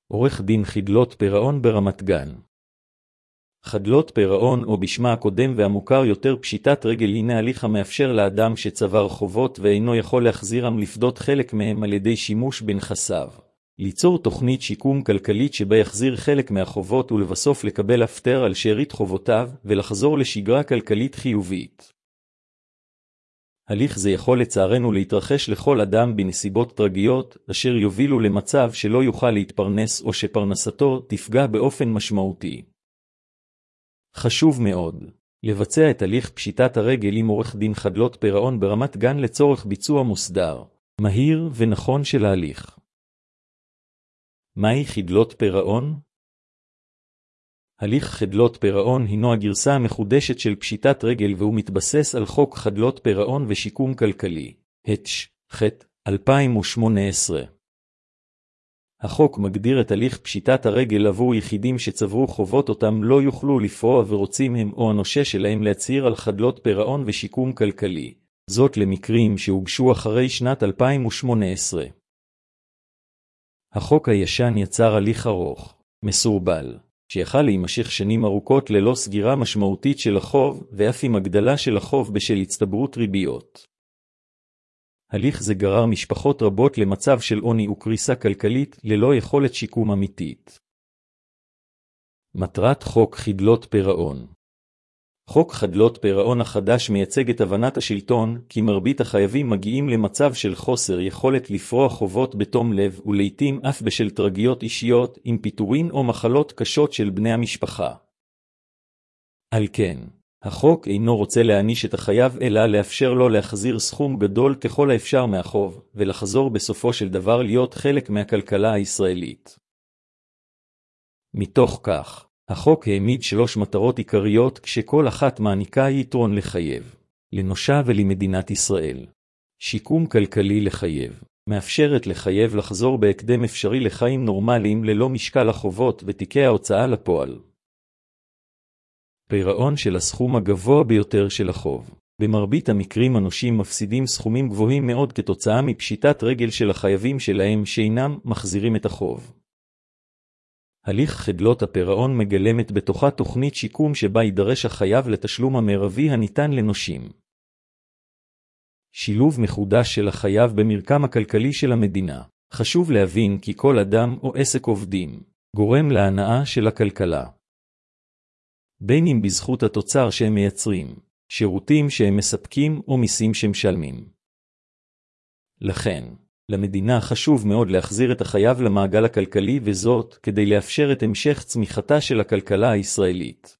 עורך דין חדלות פירעון ברמת גן. חדלות פירעון, או בשמה הקודם והמוכר יותר פשיטת רגל, הנה הליך המאפשר לאדם שצבר חובות ואינו יכול להחזירם לפדות חלק מהם על ידי שימוש בנכסיו, ליצור תוכנית שיקום כלכלית שבה יחזיר חלק מהחובות ולבסוף לקבל הפטר על שארית חובותיו ולחזור לשגרה כלכלית חיובית. הליך זה יכול לצערנו להתרחש לכל אדם בנסיבות טרגיות, אשר יובילו למצב שלא יוכל להתפרנס או שפרנסתו תפגע באופן משמעותי. חשוב מאוד לבצע את הליך פשיטת הרגל עם עורך דין חדלות פירעון ברמת גן לצורך ביצוע מוסדר, מהיר ונכון של ההליך. מהי חדלות פירעון? הליך חדלות פירעון הינו הגרסה המחודשת של פשיטת רגל והוא מתבסס על חוק חדלות פירעון ושיקום כלכלי, התש"ח 2018. החוק מגדיר את הליך פשיטת הרגל עבור יחידים שצברו חובות אותם לא יוכלו לפרוע ורוצים הם או הנושה שלהם להצהיר על חדלות פירעון ושיקום כלכלי, זאת למקרים שהוגשו אחרי שנת 2018. החוק הישן יצר הליך ארוך, מסורבל, שיכל להימשך שנים ארוכות ללא סגירה משמעותית של החוב ואף עם הגדלה של החוב בשל הצטברות ריביות. הליך זה גרר משפחות רבות למצב של עוני וקריסה כלכלית ללא יכולת שיקום אמיתית. מטרת חוק חדלות פירעון. חוק חדלות פירעון החדש מייצג את הבנת השלטון כי מרבית החייבים מגיעים למצב של חוסר יכולת לפרוע חובות בתום לב ולעיתים אף בשל טרגיות אישיות עם פיטורין או מחלות קשות של בני המשפחה. על כן, החוק אינו רוצה להעניש את החייב אלא לאפשר לו להחזיר סכום גדול ככל האפשר מהחוב ולחזור בסופו של דבר להיות חלק מהכלכלה הישראלית. מתוך כך, החוק העמיד 3 מטרות עיקריות כשכל אחת מעניקה יתרון לחייב, לנושה ולמדינת ישראל. שיקום כלכלי לחייב, מאפשרת לחייב לחזור בהקדם אפשרי לחיים נורמליים ללא משקל החובות ותיקי ההוצאה לפועל. פירעון של הסכום הגבוה ביותר של החוב. במרבית המקרים הנושים מפסידים סכומים גבוהים מאוד כתוצאה מפשיטת רגל של החייבים שלהם שאינם מחזירים את החוב. הליך חדלות הפירעון מגלמת בתוכה תוכנית שיקום שבה יידרש החייב לתשלום המרבי הניתן לנושים. שילוב מחודש של החייב במרקם הכלכלי של המדינה. חשוב להבין כי כל אדם או עסק עובדים גורם להנאה של הכלכלה. בין אם בזכות התוצר שהם מייצרים, שירותים שהם מספקים או מיסים שמשלמים. לכן, למדינה חשוב מאוד להחזיר את החייב למעגל הכלכלי וזאת כדי לאפשר את המשך צמיחתה של הכלכלה הישראלית.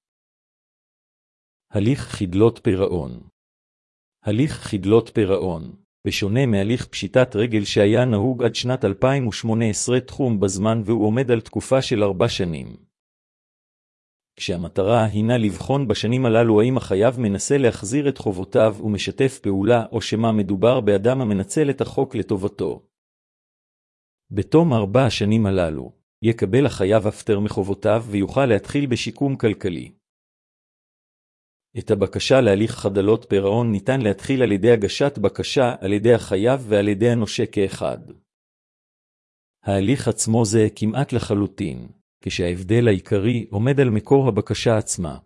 הליך חדלות פירעון. הליך חדלות פירעון, בשונה מהליך פשיטת רגל שהיה נהוג עד שנת 2018 תחום בזמן והוא עומד על תקופה של 4 שנים. כשהמטרה הינה לבחון בשנים הללו האם החייב מנסה להחזיר את חובותיו ומשתף פעולה או שמה מדובר באדם המנצל את החוק לטובתו. בתום 4 השנים הללו, יקבל החייב הפטר מחובותיו ויוכל להתחיל בשיקום כלכלי. את הבקשה להליך חדלות פירעון ניתן להתחיל על ידי הגשת בקשה על ידי החייב ועל ידי הנושה כאחד. ההליך עצמו זה כמעט לחלוטין, כשההבדל העיקרי עומד על מקור הבקשה עצמה.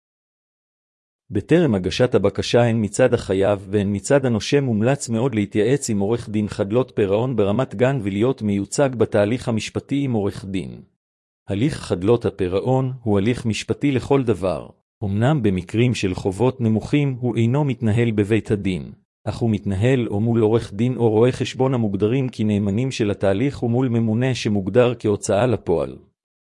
בטרם הגשת הבקשה הן מצד החייב והן מצד הנושה מומלץ מאוד להתייעץ עם עורך דין חדלות פירעון ברמת גן ולהיות מיוצג בתהליך המשפטי עם עורך דין. הליך חדלות הפירעון הוא הליך משפטי לכל דבר. אמנם במקרים של חובות נמוכים הוא אינו מתנהל בבית הדין, אך הוא מתנהל או מול עורך דין או רואה חשבון המוגדרים כנאמנים של התהליך ומול ממונה שמוגדר כהוצאה לפועל.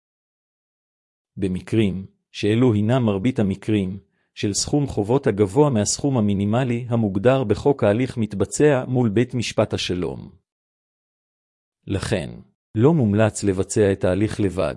במקרים, שאלו הינם מרבית המקרים, של סכום חובות הגבוה מהסכום המינימלי המוגדר בחוק ההליך מתבצע מול בית משפט השלום. לכן, לא מומלץ לבצע את ההליך לבד.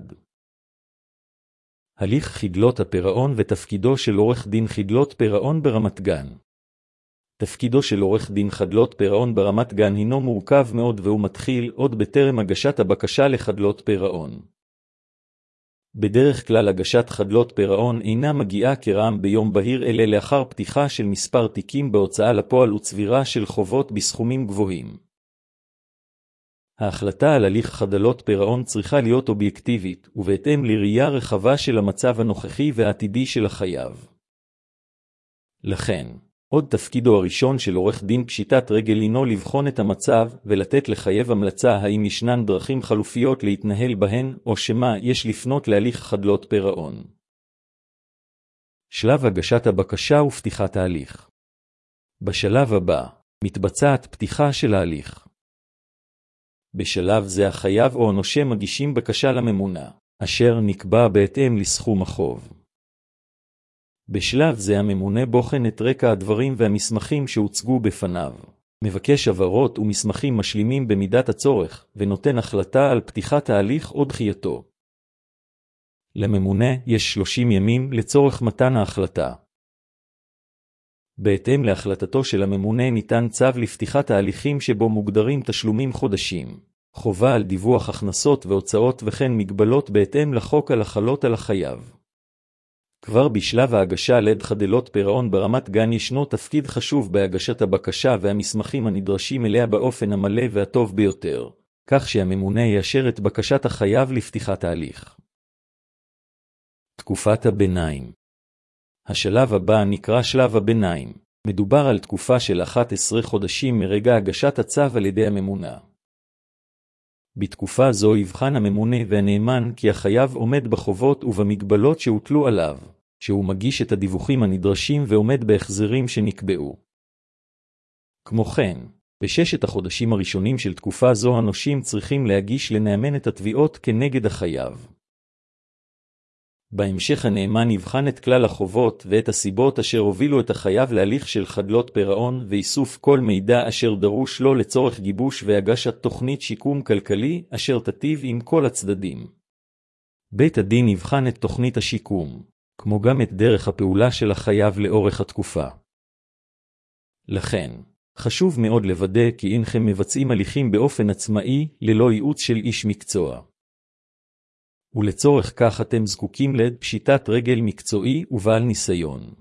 הליך חדלות הפירעון ותפקידו של עורך דין חדלות פירעון ברמת גן. תפקידו של עורך דין חדלות פירעון ברמת גן הינו מורכב מאוד והוא מתחיל עוד בטרם הגשת הבקשה לחדלות פירעון. בדרך כלל הגשת חדלות פירעון אינה מגיעה כרעם ביום בהיר אלא לאחר פתיחה של מספר תיקים בהוצאה לפועל וצבירה של חובות בסכומים גבוהים. ההחלטה על הליך חדלות פירעון צריכה להיות אובייקטיבית, ובהתאם לראייה רחבה של המצב הנוכחי והעתידי של החייב. לכן, עוד תפקידו הראשון של עורך דין פשיטת רגל הינו לבחון את המצב ולתת לחייב המלצה האם ישנן דרכים חלופיות להתנהל בהן, או שמה יש לפנות להליך חדלות פירעון. שלב הגשת הבקשה ופתיחת ההליך. בשלב הבא, מתבצעת פתיחה של ההליך. בשלב זה החייב או הנושה מגישים בקשה לממונה, אשר נקבע בהתאם לסכום החוב. בשלב זה הממונה בוחן את רקע הדברים והמסמכים שהוצגו בפניו, מבקש הבהרות ומסמכים משלימים במידת הצורך, ונותן החלטה על פתיחת ההליך או דחייתו. לממונה יש 30 ימים לצורך מתן ההחלטה. בהתאם להחלטתו של הממונה ניתן צו לפתיחת ההליכים שבו מוגדרים תשלומים חודשים, חובה על דיווח הכנסות והוצאות וכן מגבלות בהתאם לחוק על החלות על החייב. כבר בשלב ההגשה לד חדלות פירעון ברמת גן ישנו תפקיד חשוב בהגשת הבקשה והמסמכים הנדרשים אליה באופן המלא והטוב ביותר, כך שהממונה יאשר את בקשת החייב לפתיחת ההליך. תקופת הביניים. השלב הבא נקרא שלב הביניים. מדובר על תקופה של 11 חודשים מרגע הגשת הצו על ידי הממונה. בתקופה זו יבחן הממונה והנאמן כי החייב עומד בחובות ובמגבלות שהוטלו עליו, שהוא מגיש את הדיווחים הנדרשים ועומד בהחזרים שנקבעו. כמו כן, בששת החודשים הראשונים של תקופה זו הנושים צריכים להגיש לנאמן את התביעות כנגד החייב. בהמשך הנאמן יבחן את כלל החובות ואת הסיבות אשר הובילו את החייב להליך של חדלות פירעון ואיסוף כל מידע אשר דרוש לו לצורך גיבוש והגשת תוכנית שיקום כלכלי אשר תטיב עם כל הצדדים. בית הדין יבחן את תוכנית השיקום, כמו גם את דרך הפעולה של החייב לאורך התקופה. לכן, חשוב מאוד לוודא כי אינכם מבצעים הליכים באופן עצמאי ללא ייעוץ של איש מקצוע. ולצורך כך אתם זקוקים לפשיטת רגל מקצועי ובעל ניסיון.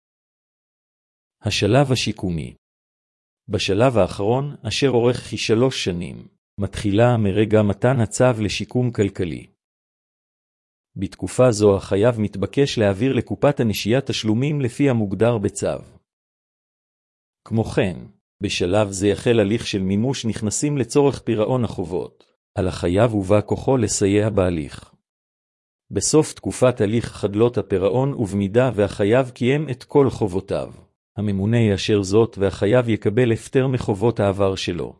השלב השיקומי. בשלב האחרון, אשר אורך כ3 שנים, מתחילה מרגע מתן הצו לשיקום כלכלי. בתקופה זו החייב מתבקש להעביר לקופת הנשייה תשלומים לפי המוגדר בצו. כמו כן, בשלב זה יחל הליך של מימוש נכנסים לצורך פירעון החובות. על החייב ובא כוחו לסייע בהליך. בסוף תקופת הליך חדלות הפירעון ובמידה והחייב קיים את כל חובותיו, הממונה יאשר זאת והחייב יקבל הפטר מחובות העבר שלו.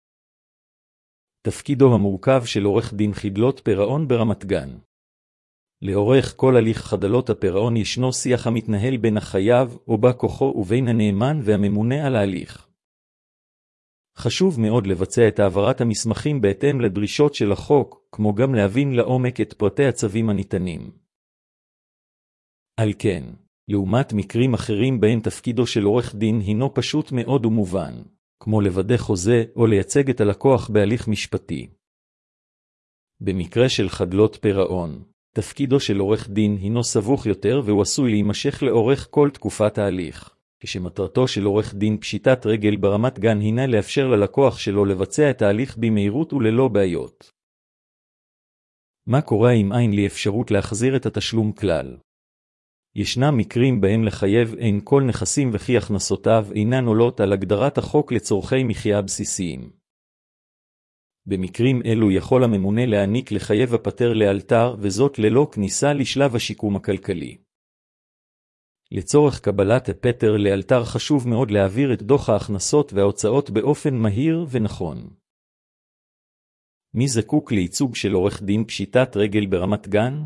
תפקידו המורכב של עורך דין חדלות פירעון ברמת גן. לאורך כל הליך חדלות הפירעון ישנו שיח המתנהל בין החייב או בא כוחו ובין הנאמן והממונה על ההליך. חשוב מאוד לבצע את העברת המסמכים בהתאם לדרישות של החוק, כמו גם להבין לעומק את פרטי הצווים הניתנים. על כן, לעומת מקרים אחרים בהם תפקידו של עורך דין הינו פשוט מאוד ומובן, כמו לוודא חוזה או לייצג את הלקוח בהליך משפטי. במקרה של חדלות פירעון, תפקידו של עורך דין הינו סבוך יותר והוא עשוי להימשך לאורך כל תקופת ההליך. כשמטרתו של עורך דין פשיטת רגל ברמת גן הינה לאפשר ללקוח שלו לבצע את ההליך במהירות וללא בעיות. מה קורה אם אין לי אפשרות להחזיר את התשלום כלל? ישנם מקרים בהם לחייב אין כל נכסים וכי הכנסותיו אינן עולות על הגדרת החוק לצורכי מחיה בסיסיים. במקרים אלו יכול הממונה להעניק לחייב הפטר לאלתר וזאת ללא כניסה לשלב השיקום הכלכלי. לצורך קבלת הפטר לאלתר חשוב מאוד להעביר את דוח ההכנסות וההוצאות באופן מהיר ונכון. מי זקוק לייצוג של עורך דין פשיטת רגל ברמת גן?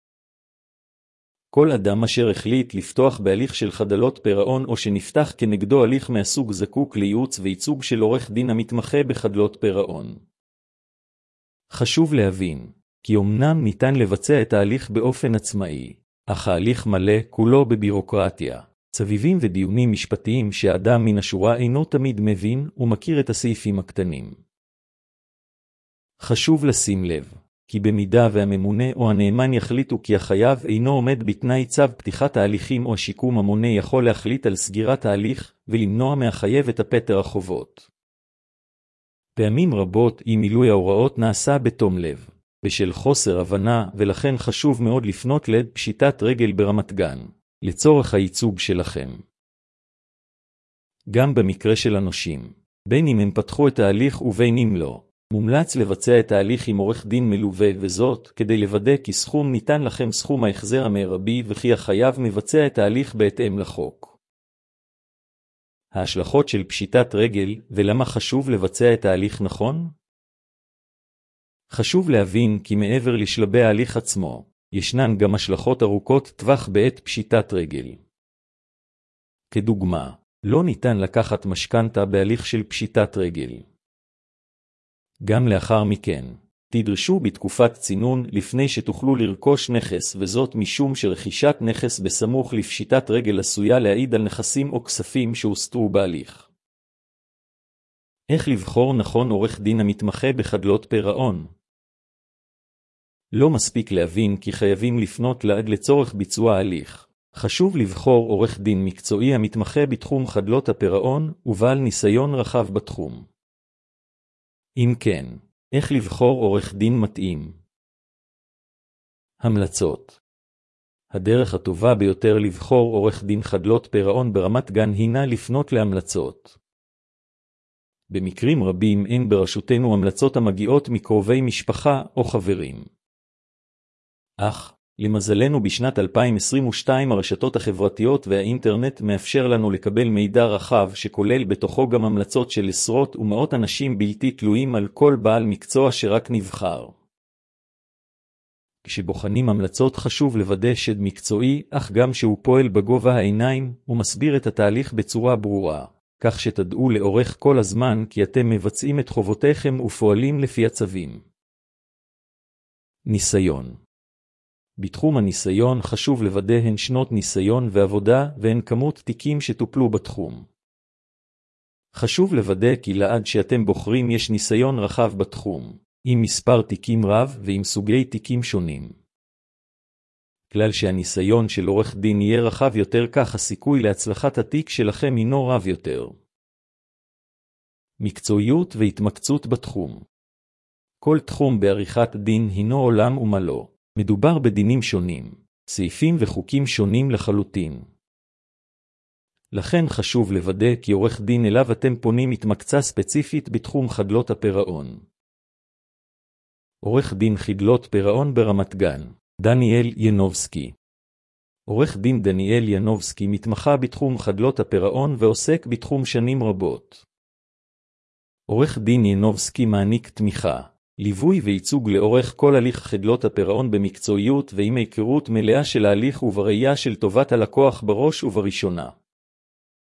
כל אדם אשר החליט לפתוח בהליך של חדלות פירעון או שנפתח כנגדו הליך מהסוג זקוק לייעוץ וייצוג של עורך דין המתמחה בחדלות פירעון. חשוב להבין, כי אמנם ניתן לבצע את ההליך באופן עצמאי, אך ההליך מלא כולו בבירוקרטיה, צווים ודיונים משפטיים שהאדם מן השורה אינו תמיד מבין ומכיר את הסעיפים הקטנים. חשוב לשים לב, כי במידה והממונה או הנאמן יחליטו כי החייב אינו עומד בתנאי צו פתיחת ההליכים או השיקום המונה יכול להחליט על סגירת ההליך ולמנוע מהחייב את הפטר החובות. פעמים רבות אי מילוי ההוראות נעשה בתום לב, בשל חוסר הבנה, ולכן חשוב מאוד לפנות לפשיטת רגל ברמת גן, לצורך הייצוג שלכם. גם במקרה של הנושים, בין אם הם פתחו את ההליך ובין אם לא, מומלץ לבצע את ההליך עם עורך דין מלווה, וזאת כדי לוודא כי סכום ניתן לכם סכום ההחזר המרבי וכי החייב מבצע את ההליך בהתאם לחוק. ההשלכות של פשיטת רגל ולמה חשוב לבצע את ההליך נכון? חשוב להבין כי מעבר לשלבי ההליך עצמו, ישנן גם השלכות ארוכות טווח בעת פשיטת רגל. כדוגמה, לא ניתן לקחת משכנתה בהליך של פשיטת רגל. גם לאחר מכן, תדרשו בתקופת צינון לפני שתוכלו לרכוש נכס, וזאת משום שרכישת נכס בסמוך לפשיטת רגל עשויה להעיד על נכסים או כספים שהוסתרו בהליך. איך לבחור נכון עורך דין המתמחה בחדלות פירעון? לא מספיק להבין כי חייבים לפנות לעד לצורך ביצוע ההליך. חשוב לבחור עורך דין מקצועי המתמחה בתחום חדלות הפירעון ובעל ניסיון רחב בתחום. אם כן, איך לבחור עורך דין מתאים? המלצות. הדרך הטובה ביותר לבחור עורך דין חדלות פירעון ברמת גן הינה לפנות להמלצות. במקרים רבים אין ברשותנו המלצות המגיעות מקרובי משפחה או חברים. אך, למזלנו בשנת 2022 הרשתות החברתיות והאינטרנט מאפשר לנו לקבל מידע רחב שכולל בתוכו גם המלצות של עשרות ומאות אנשים בלתי תלויים על כל בעל מקצוע שרק נבחר. כשבוחנים המלצות חשוב לוודא שד מקצועי, אך גם שהוא פועל בגובה העיניים ומסביר את התהליך בצורה ברורה, כך שתדעו לאורך כל הזמן כי אתם מבצעים את חובותיכם ופועלים לפי הצווים. ניסיון. בתחום הניסיון חשוב לוודא הן שנות ניסיון ועבודה והן כמות תיקים שטופלו בתחום. חשוב לוודא כי לעד שאתם בוחרים יש ניסיון רחב בתחום, עם מספר תיקים רב ועם סוגי תיקים שונים. כלל שהניסיון של עורך דין יהיה רחב יותר, כך הסיכוי להצלחת התיק שלכם הינו רב יותר. מקצועיות והתמקצות בתחום. כל תחום בעריכת דין הינו עולם ומלוא. מדובר בדינים שונים, סעיפים וחוקים שונים לחלוטין. לכן חשוב לוודא כי עורך דין אליו אתם פונים התמקצע ספציפית בתחום חדלות הפירעון. עורך דין חדלות פירעון ברמת גן, דניאל ינובסקי. עורך דין דניאל ינובסקי מתמחה בתחום חדלות הפירעון ועוסק בתחום שנים רבות. עורך דין ינובסקי מעניק תמיכה, ליווי וייצוג לאורך כל הליך חדלות הפירעון במקצועיות ועם היכרות מלאה של ההליך ובראייה של טובת הלקוח בראש ובראשונה.